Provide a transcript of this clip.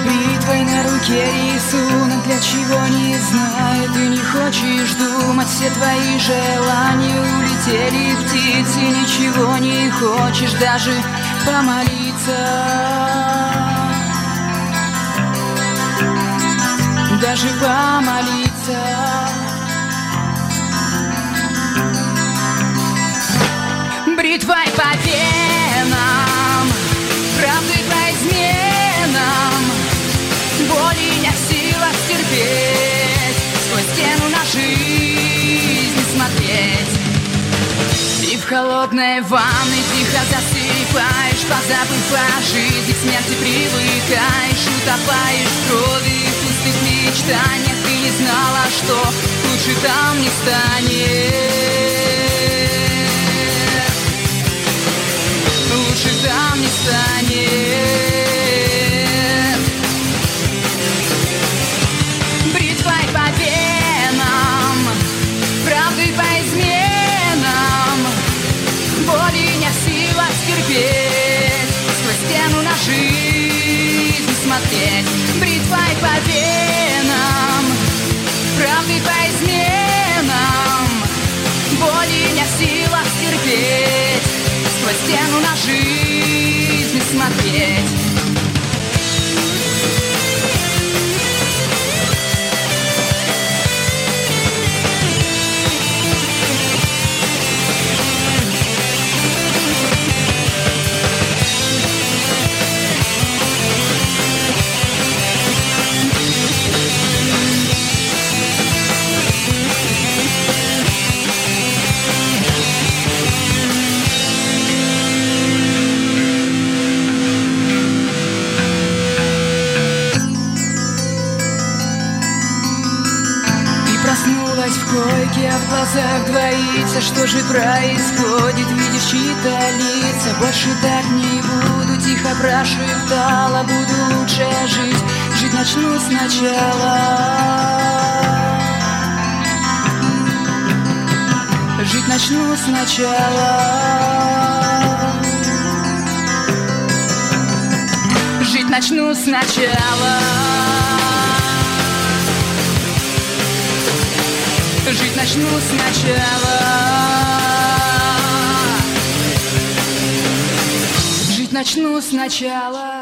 бритвой на руке рисунок, для чего не знаю. Ты не хочешь думать, все твои желания улетели птицы. Ничего не хочешь даже помолиться, даже помолиться. Бритвой по венам, правдой по изменам, боли не в силах терпеть, сквозь стену на жизнь смотреть. И в холодной ванной тихо засыпаешь, позабыв о жизни, к смерти привыкаешь, утопаешь в крови, в пустых мечтаниях. Ты не знала, что лучше там не станет. Лучше там не станет. Бритвой по венам, правдой по изменам, боли не в силах терпеть, сквозь стену на жизнь смотреть. Бритвой по венам, правдой по изменам, боли не в силах терпеть, сквозь стену на жизнь смотреть. Проснулась в койке, а в глазах двоится. Что же происходит? Видишь чьи-то лица. Больше так не буду, тихо прошептала. Буду лучше жить, жить начну сначала. Жить начну сначала. Жить начну сначала. Жить начну сначала. Жить начну сначала.